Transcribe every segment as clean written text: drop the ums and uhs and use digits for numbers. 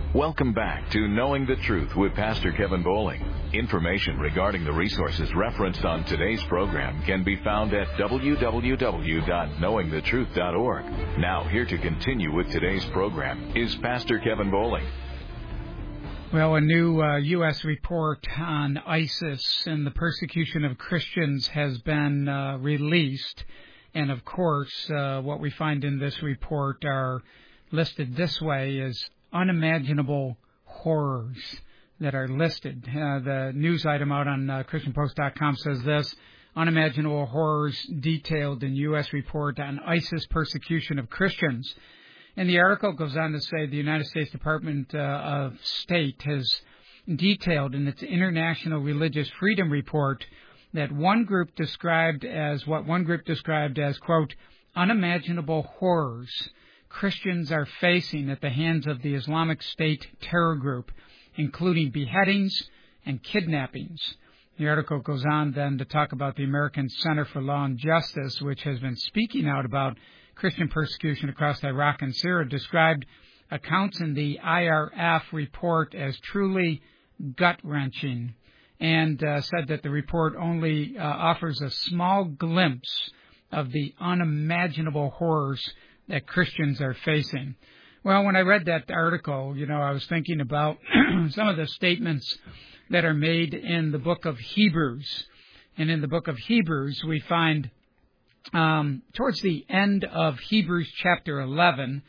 Welcome back to Knowing the Truth with Pastor Kevin Bowling. Information regarding the resources referenced on today's program can be found at www.knowingthetruth.org. Now, here to continue with today's program is Pastor Kevin Bowling. Well, a new U.S. report on ISIS and the persecution of Christians has been released. And, of course, what we find in this report are listed this way as unimaginable horrors that are listed. The news item out on ChristianPost.com says this: unimaginable horrors detailed in U.S. report on ISIS persecution of Christians. And the article goes on to say the United States Department of State has detailed in its International Religious Freedom Report that what one group described as, quote, unimaginable horrors Christians are facing at the hands of the Islamic State terror group, including beheadings and kidnappings. The article goes on then to talk about the American Center for Law and Justice, which has been speaking out about Christian persecution across Iraq and Syria, described accounts in the IRF report as truly gut-wrenching, and said that the report only offers a small glimpse of the unimaginable horrors that Christians are facing. Well, when I read that article, I was thinking about some of the statements that are made in the book of Hebrews. And in the book of Hebrews, we find towards the end of Hebrews chapter 11,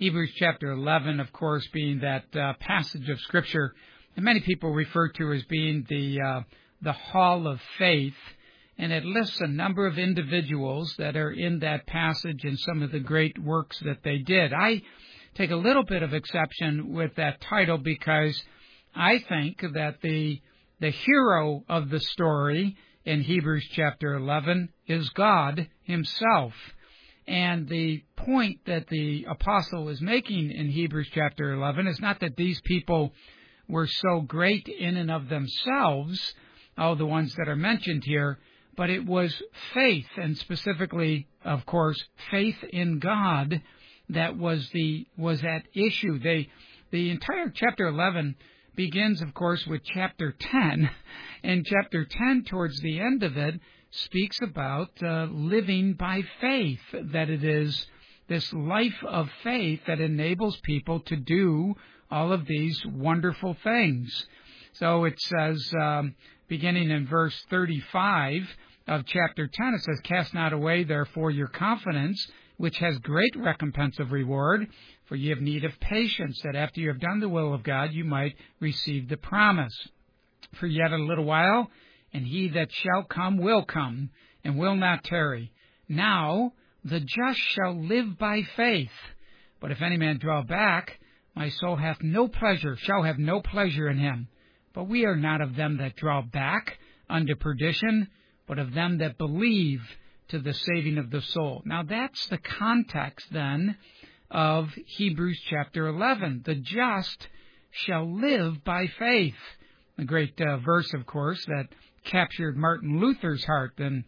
of course, being that passage of Scripture that many people refer to as being the Hall of Faith. And it lists a number of individuals that are in that passage and some of the great works that they did. I take a little bit of exception with that title because I think that the hero of the story in Hebrews chapter 11 is God Himself. And the point that the apostle is making in Hebrews chapter 11 is not that these people were so great in and of themselves, all the ones that are mentioned here, but it was faith, and specifically, of course, faith in God that was at issue. The entire chapter 11 begins, of course, with chapter 10, and chapter 10, towards the end of it, speaks about living by faith, that it is this life of faith that enables people to do all of these wonderful things. So it says, beginning in verse 35 of chapter 10, it says, "Cast not away, therefore, your confidence, which has great recompense of reward, for ye have need of patience, that after you have done the will of God, you might receive the promise. For yet a little while, and he that shall come will come, and will not tarry. Now the just shall live by faith. But if any man draw back, my soul shall have no pleasure in him. But we are not of them that draw back unto perdition, but of them that believe to the saving of the soul." Now that's the context then of Hebrews chapter 11. The just shall live by faith. A great verse, of course, that captured Martin Luther's heart, and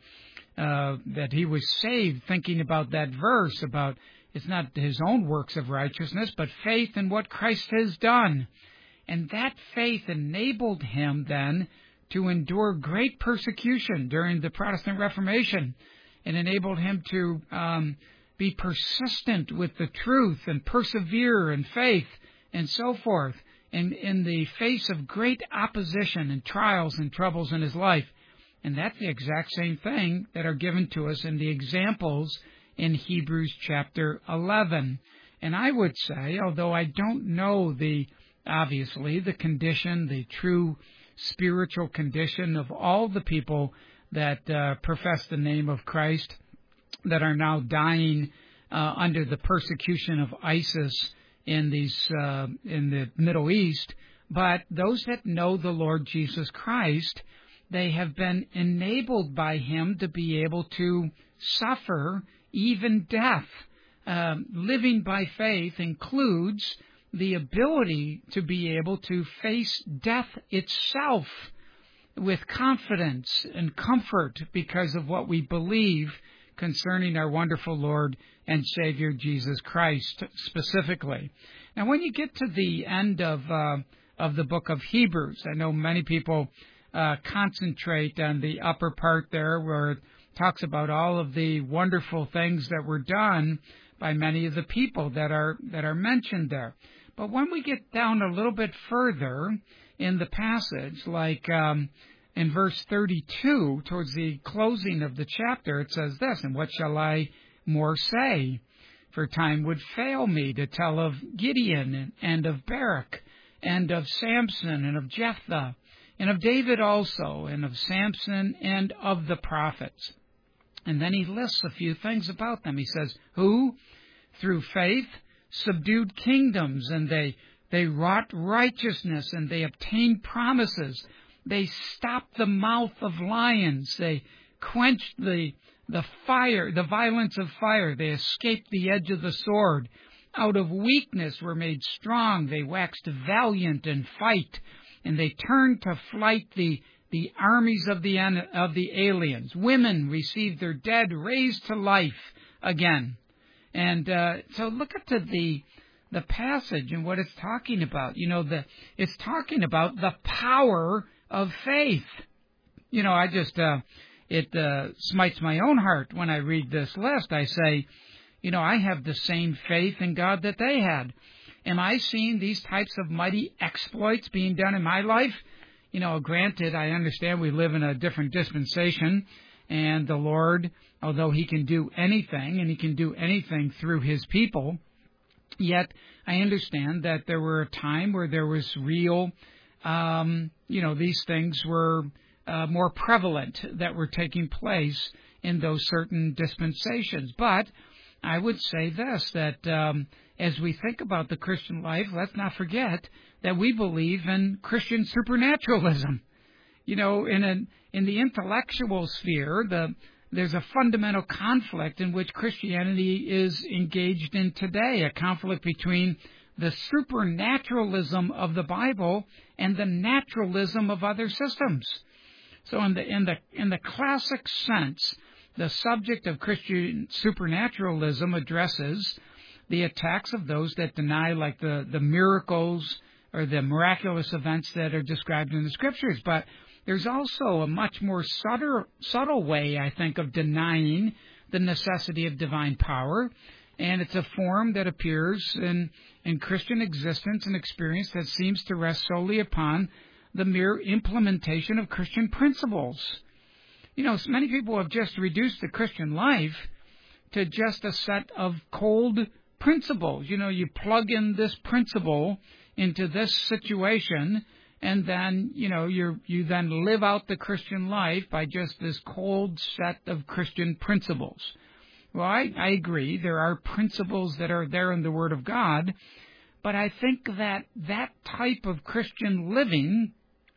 that he was saved thinking about that verse, about it's not his own works of righteousness, but faith in what Christ has done. And that faith enabled him then to endure great persecution during the Protestant Reformation. It enabled him to be persistent with the truth and persevere in faith and so forth in the face of great opposition and trials and troubles in his life. And that's the exact same thing that are given to us in the examples in Hebrews chapter 11. And I would say, although I don't know obviously the condition, the true spiritual condition of all the people that profess the name of Christ that are now dying under the persecution of ISIS in the Middle East, but those that know the Lord Jesus Christ, they have been enabled by Him to be able to suffer even death. Living by faith includes the ability to be able to face death itself with confidence and comfort because of what we believe concerning our wonderful Lord and Savior Jesus Christ specifically. Now, when you get to the end of the book of Hebrews, I know many people concentrate on the upper part there where it talks about all of the wonderful things that were done by many of the people that are mentioned there. But when we get down a little bit further in the passage, like in verse 32, towards the closing of the chapter, it says this, "And what shall I more say? For time would fail me to tell of Gideon and of Barak and of Samson and of Jephthah and of David also and of Samson and of the prophets." And then he lists a few things about them. He says, "Who, through faith, subdued kingdoms, and they wrought righteousness, and they obtained promises. They stopped the mouth of lions. They quenched the fire, the violence of fire. They escaped the edge of the sword. Out of weakness were made strong. They waxed valiant in fight, and they turned to flight the armies of the aliens. Women received their dead raised to life again." And so look at the passage and what it's talking about. It's talking about the power of faith. I just it smites my own heart when I read this list. I say, I have the same faith in God that they had. Am I seeing these types of mighty exploits being done in my life? Granted, I understand we live in a different dispensation, and the Lord, although He can do anything, and He can do anything through His people, yet I understand that there were a time where there was real, these things were more prevalent that were taking place in those certain dispensations. But I would say this, that as we think about the Christian life, let's not forget that we believe in Christian supernaturalism. In the intellectual sphere, there's a fundamental conflict in which Christianity is engaged in today, a conflict between the supernaturalism of the Bible and the naturalism of other systems. So in the classic sense, the subject of Christian supernaturalism addresses the attacks of those that deny, like the miracles or the miraculous events that are described in the Scriptures. But there's also a much more subtle way, I think, of denying the necessity of divine power, and it's a form that appears in Christian existence and experience that seems to rest solely upon the mere implementation of Christian principles. So many people have just reduced the Christian life to just a set of cold principles. You plug in this principle into this situation, and then, you then live out the Christian life by just this cold set of Christian principles. Well, I agree. There are principles that are there in the Word of God, but I think that type of Christian living,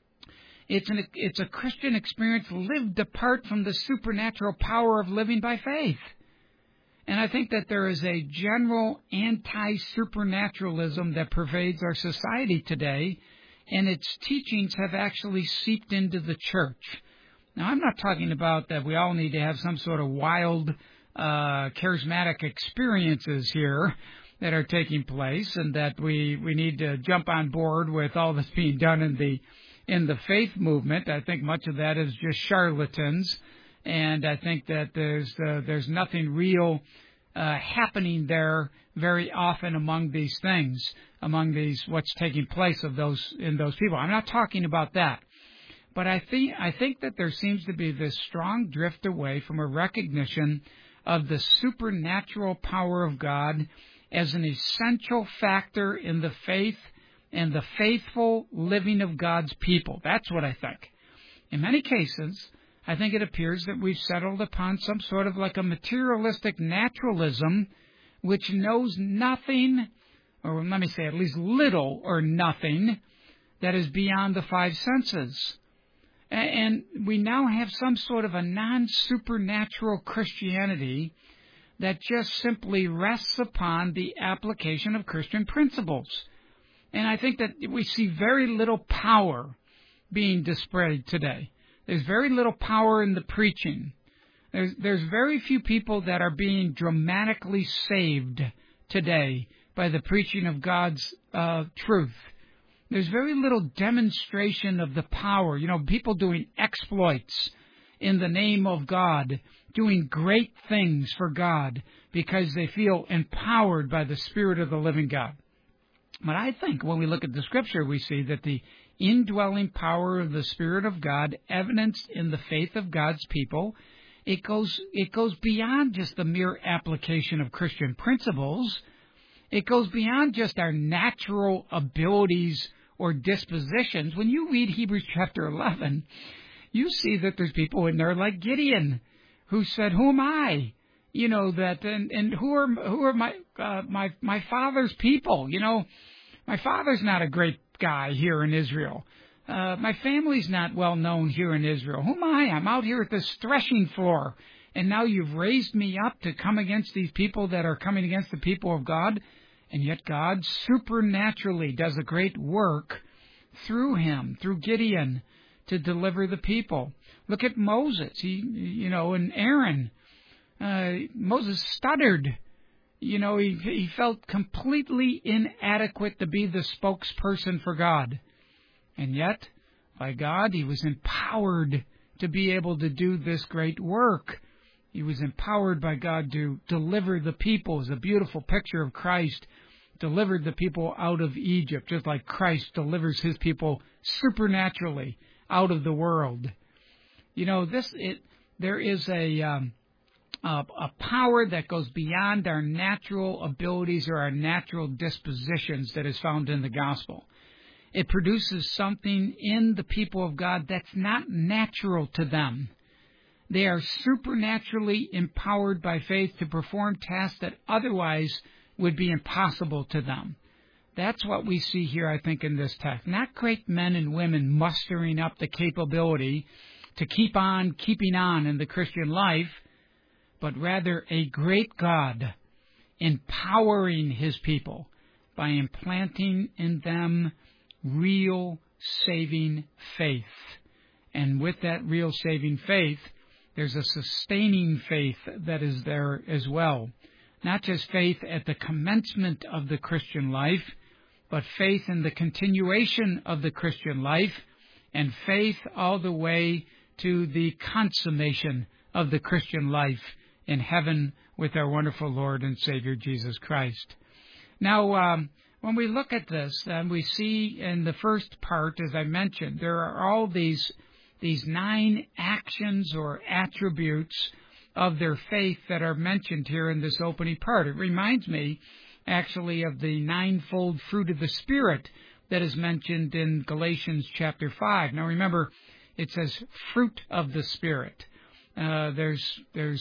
it's a Christian experience lived apart from the supernatural power of living by faith. And I think that there is a general anti-supernaturalism that pervades our society today, and its teachings have actually seeped into the church. Now, I'm not talking about that we all need to have some sort of wild, charismatic experiences here that are taking place, and that we need to jump on board with all that's being done in the faith movement. I think much of that is just charlatans, and I think that there's nothing real happening there very often among these things, what's taking place in those people. I'm not talking about that, but I think that there seems to be this strong drift away from a recognition of the supernatural power of God as an essential factor in the faith and the faithful living of God's people. That's what I think. In many cases, I think it appears that we've settled upon some sort of like a materialistic naturalism which knows nothing, or let me say at least little or nothing, that is beyond the five senses. And we now have some sort of a non-supernatural Christianity that just simply rests upon the application of Christian principles. And I think that we see very little power being displayed today. There's very little power in the preaching. There's very few people that are being dramatically saved today by the preaching of God's truth. There's very little demonstration of the power. People doing exploits in the name of God, doing great things for God because they feel empowered by the Spirit of the living God. But I think when we look at the Scripture, we see that the indwelling power of the Spirit of God, evidenced in the faith of God's people, it goes beyond just the mere application of Christian principles. It goes beyond just our natural abilities or dispositions. When you read Hebrews chapter 11, you see that there's people in there like Gideon who said, "Who am I?" And who are my father's people? My father's not a great guy here in Israel. My family's not well known here in Israel. Who am I? I'm out here at this threshing floor, and now you've raised me up to come against these people that are coming against the people of God. And yet God supernaturally does a great work through him, through Gideon, to deliver the people. Look at Moses, and Aaron. Moses stuttered. He felt completely inadequate to be the spokesperson for God. And yet, by God, he was empowered to be able to do this great work. He was empowered by God to deliver the people. It's a beautiful picture of Christ. Delivered the people out of Egypt, just like Christ delivers his people supernaturally out of the world. There is a power that goes beyond our natural abilities or our natural dispositions that is found in the gospel. It produces something in the people of God that's not natural to them. They are supernaturally empowered by faith to perform tasks that otherwise would be impossible to them. That's what we see here, I think, in this text. Not great men and women mustering up the capability to keep on keeping on in the Christian life, but rather a great God empowering his people by implanting in them real saving faith. And with that real saving faith, there's a sustaining faith that is there as well. Not just faith at the commencement of the Christian life, but faith in the continuation of the Christian life, and faith all the way to the consummation of the Christian life in heaven with our wonderful Lord and Savior Jesus Christ. Now, when we look at this, we see in the first part, as I mentioned, there are all these 9 actions or attributes of their faith that are mentioned here in this opening part. It reminds me, actually, of the 9-fold fruit of the Spirit that is mentioned in Galatians chapter 5. Now, remember, it says fruit of the Spirit. There's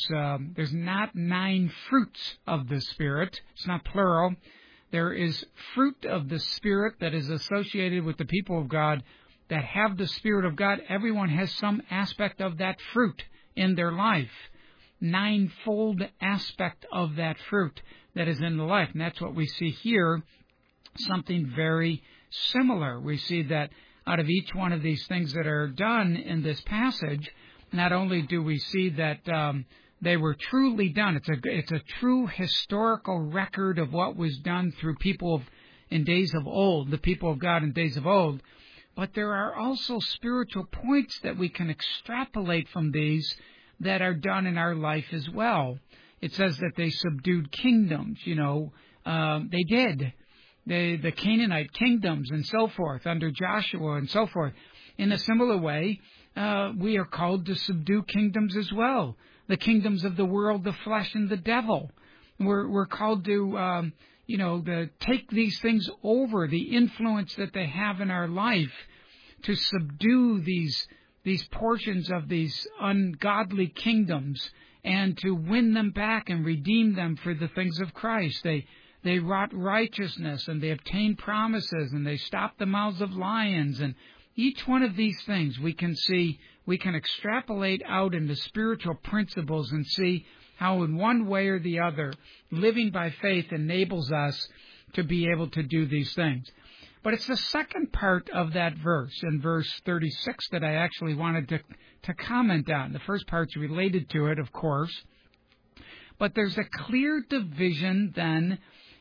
not 9 fruits of the Spirit. It's not plural. There is fruit of the Spirit that is associated with the people of God that have the Spirit of God. Everyone has some aspect of that fruit in their life. 9-fold aspect of that fruit that is in the life. And that's what we see here, something very similar. We see that out of each one of these things that are done in this passage, not only do we see that they were truly done, it's a true historical record of what was done through people in days of old, the people of God in days of old, but there are also spiritual points that we can extrapolate from these that are done in our life as well. It says that they subdued kingdoms, they did. The Canaanite kingdoms and so forth under Joshua and so forth. In a similar way, we are called to subdue kingdoms as well. The kingdoms of the world, the flesh, and the devil. We're called to, to take these things over, the influence that they have in our life, to subdue these portions of these ungodly kingdoms and to win them back and redeem them for the things of Christ. They wrought righteousness, and they obtained promises, and they stopped the mouths of lions. And each one of these things we can extrapolate out into spiritual principles and see how in one way or the other, living by faith enables us to be able to do these things. But it's the second part of that verse, in verse 36, that I actually wanted to comment on. The first part's related to it, of course. But there's a clear division then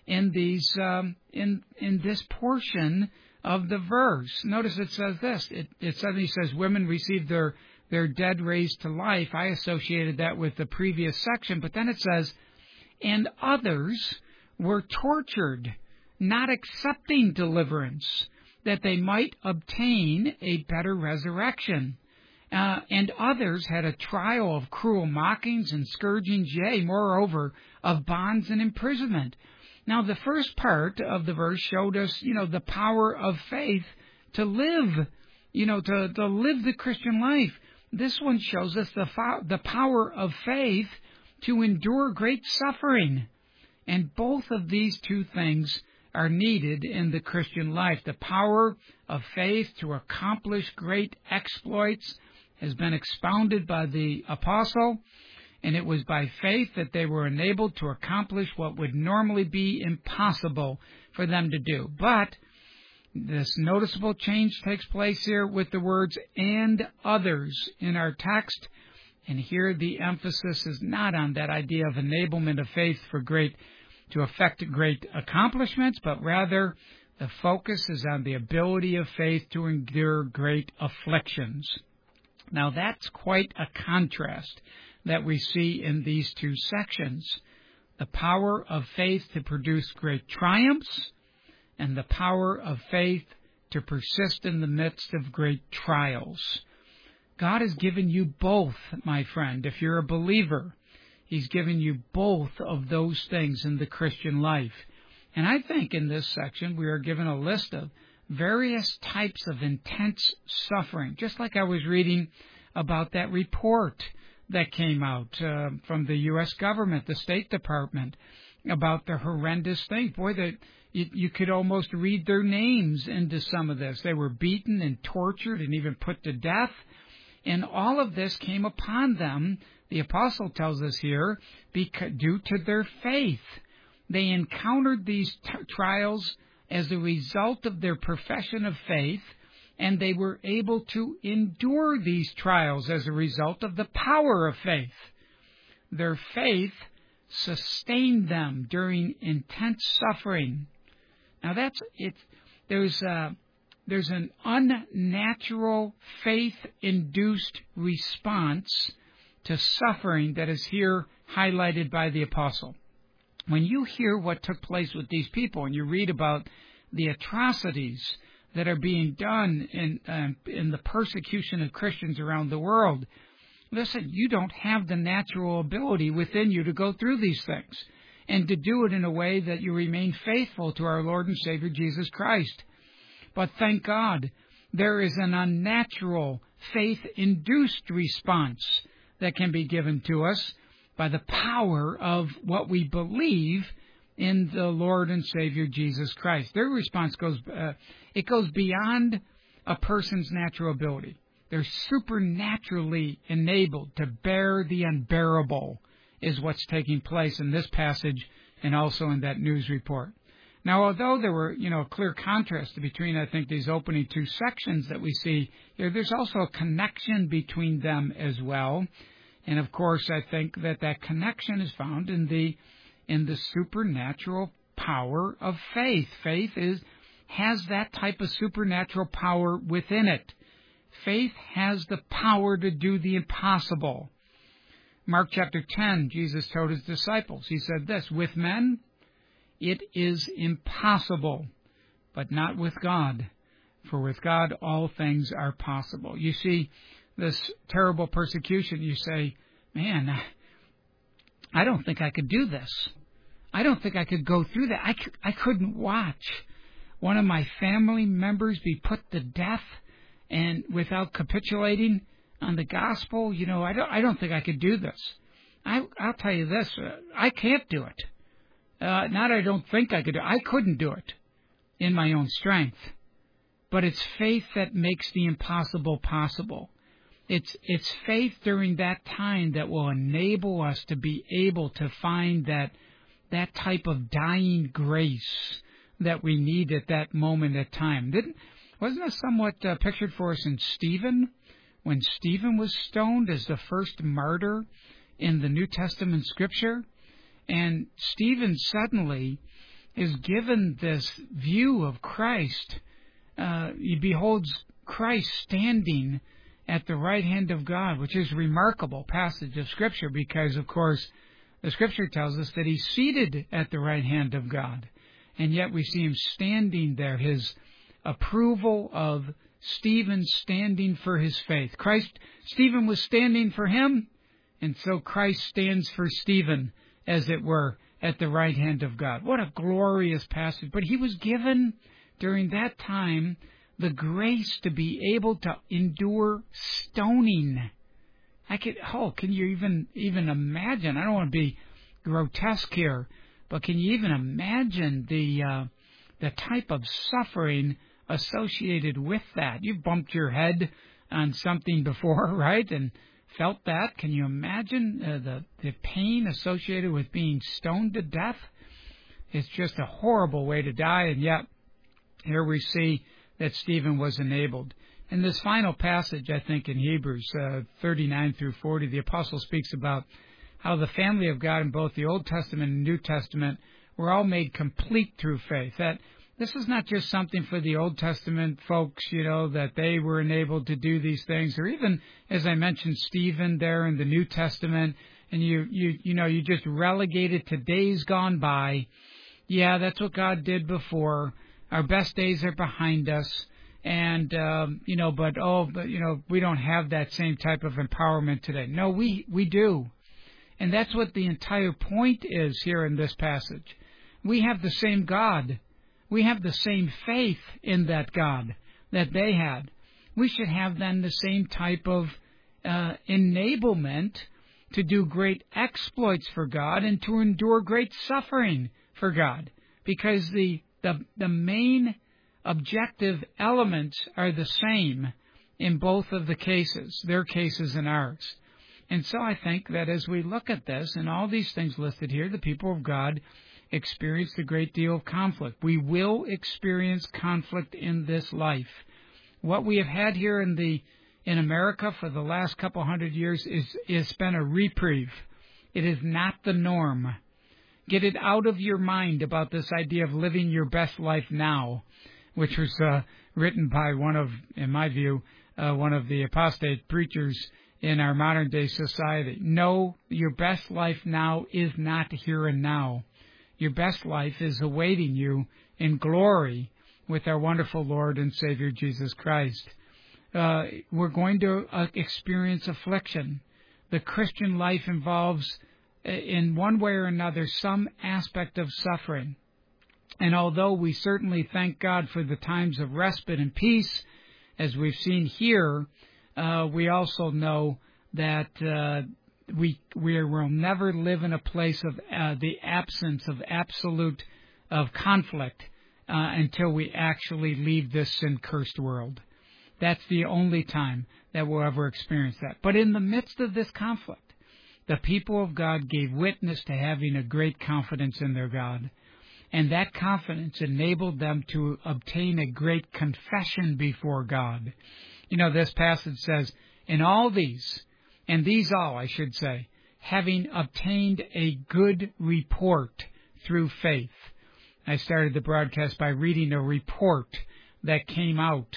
in these in this portion of the verse. Notice it says this. It suddenly says women received their dead raised to life. I associated that with the previous section, but then it says, and others were tortured, not accepting deliverance, that they might obtain a better resurrection. And others had a trial of cruel mockings and scourgings, yea, moreover, of bonds and imprisonment. Now, the first part of the verse showed us, the power of faith to live, to live the Christian life. This one shows us the power of faith to endure great suffering. And both of these two things are needed in the Christian life. The power of faith to accomplish great exploits has been expounded by the apostle, and it was by faith that they were enabled to accomplish what would normally be impossible for them to do. But this noticeable change takes place here with the words, and others, in our text. And here the emphasis is not on that idea of enablement of faith to effect great accomplishments, but rather the focus is on the ability of faith to endure great afflictions. Now that's quite a contrast that we see in these two sections. The power of faith to produce great triumphs, and the power of faith to persist in the midst of great trials. God has given you both, my friend. If you're a believer, He's given you both of those things in the Christian life. And I think in this section we are given a list of various types of intense suffering, just like I was reading about that report that came out from the U.S. government, the State Department, about the horrendous thing. Boy, you could almost read their names into some of this. They were beaten and tortured and even put to death. And all of this came upon them, the apostle tells us here, due to their faith. They encountered these trials as a result of their profession of faith, and they were able to endure these trials as a result of the power of faith. Their faith sustained them during intense suffering. Now there's an unnatural faith-induced response to suffering that is here highlighted by the apostle. When you hear what took place with these people and you read about the atrocities that are being done in the persecution of Christians around the world, listen, you don't have the natural ability within you to go through these things and to do it in a way that you remain faithful to our Lord and Savior Jesus Christ. But thank God, there is an unnatural faith-induced response that can be given to us by the power of what we believe in the Lord and Savior Jesus Christ. Their response goes beyond a person's natural ability. They're supernaturally enabled to bear the unbearable, is what's taking place in this passage and also in that news report. Now, although there were, a clear contrast between, I think, these opening two sections that we see here, there's also a connection between them as well. And of course, I think that connection is found in the supernatural power of faith. Faith has that type of supernatural power within it. Faith has the power to do the impossible. Mark chapter 10, Jesus told his disciples, he said this, with men it is impossible, but not with God. For with God all things are possible. You see, this terrible persecution, you say, man, I don't think I could do this. I don't think I could go through that. I couldn't watch one of my family members be put to death and without capitulating on the gospel. I don't think I could do this. I'll tell you this, I can't do it. Not I don't think I could do it. I couldn't do it in my own strength. But it's faith that makes the impossible possible. It's faith during that time that will enable us to be able to find that type of dying grace that we need at that moment of time. Wasn't it somewhat pictured for us in Stephen? When Stephen was stoned as the first martyr in the New Testament Scripture? And Stephen suddenly is given this view of Christ. He beholds Christ standing at the right hand of God, which is a remarkable passage of Scripture because, of course, the Scripture tells us that He's seated at the right hand of God. And yet we see Him standing there, His approval of Stephen standing for his faith. Stephen was standing for him, and so Christ stands for Stephen, as it were, at the right hand of God. What a glorious passage. But he was given, during that time, the grace to be able to endure stoning. Can you even imagine? I don't want to be grotesque here, but can you even imagine the type of suffering associated with that? You've bumped your head on something before, right? And felt that. Can you imagine the pain associated with being stoned to death? It's just a horrible way to die, and yet here we see that Stephen was enabled. In this final passage, I think in Hebrews 39 through 40, the apostle speaks about how the family of God in both the Old Testament and New Testament were all made complete through faith. That this is not just something for the Old Testament folks, that they were enabled to do these things, or even, as I mentioned, Stephen there in the New Testament, and you just relegate it to days gone by. Yeah, that's what God did before. Our best days are behind us, and but we don't have that same type of empowerment today. No, we do, and that's what the entire point is here in this passage. We have the same God. We have the same faith in that God that they had. We should have then the same type of enablement to do great exploits for God and to endure great suffering for God, because the main objective elements are the same in both of the cases, their cases and ours. And so I think that as we look at this and all these things listed here, the people of God experienced a great deal of conflict. We will experience conflict in this life. What we have had here in America for the last couple hundred years is been a reprieve. It is not the norm. Get it out of your mind about this idea of living your best life now, which was written by in my view, one of the apostate preachers in our modern day society. No, your best life now is not here and now. Your best life is awaiting you in glory with our wonderful Lord and Savior Jesus Christ. We're going to experience affliction. The Christian life involves, in one way or another, some aspect of suffering. And although we certainly thank God for the times of respite and peace, as we've seen here, we also know that we will never live in a place of the absence of absolute conflict until we actually leave this sin-cursed world. That's the only time that we'll ever experience that. But in the midst of this conflict, the people of God gave witness to having a great confidence in their God. And that confidence enabled them to obtain a great confession before God. This passage says, in all these, and these all, I should say, having obtained a good report through faith. I started the broadcast by reading a report that came out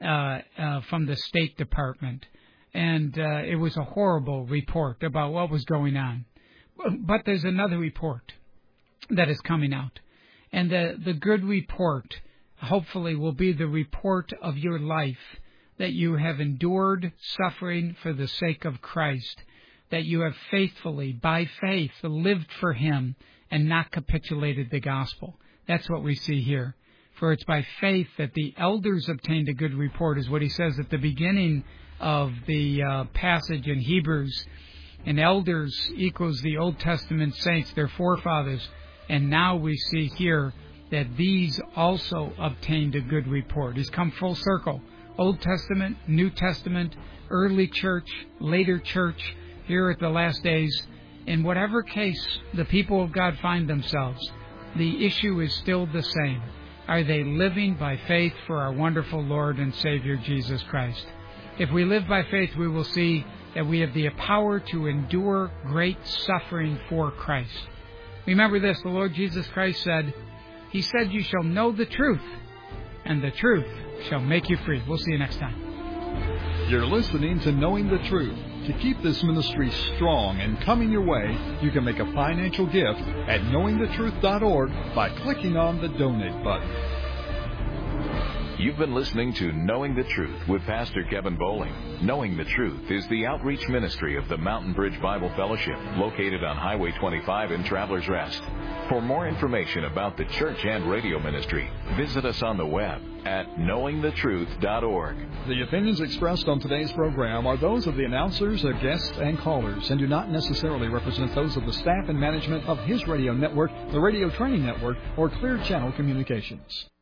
from the State Department. And it was a horrible report about what was going on. But there's another report that is coming out. And the good report, hopefully, will be the report of your life, that you have endured suffering for the sake of Christ, that you have faithfully, by faith, lived for Him and not capitulated the gospel. That's what we see here. For it's by faith that the elders obtained a good report, is what he says at the beginning of the passage in Hebrews. And elders equals the Old Testament saints, their forefathers. And now we see here that these also obtained a good report. He's come full circle. Old Testament, New Testament, early church, later church, here at the last days. In whatever case the people of God find themselves, the issue is still the same. Are they living by faith for our wonderful Lord and Savior Jesus Christ? If we live by faith, we will see that we have the power to endure great suffering for Christ. Remember this, the Lord Jesus Christ said, He said, "You shall know the truth, and the truth shall make you free." We'll see you next time. You're listening to Knowing the Truth. To keep this ministry strong and coming your way, you can make a financial gift at knowingthetruth.org by clicking on the Donate button. You've been listening to Knowing the Truth with Pastor Kevin Bowling. Knowing the Truth is the outreach ministry of the Mountain Bridge Bible Fellowship, located on Highway 25 in Travelers Rest. For more information about the church and radio ministry, visit us on the web at knowingthetruth.org. The opinions expressed on today's program are those of the announcers, guests, and callers, and do not necessarily represent those of the staff and management of His Radio Network, the Radio Training Network, or Clear Channel Communications.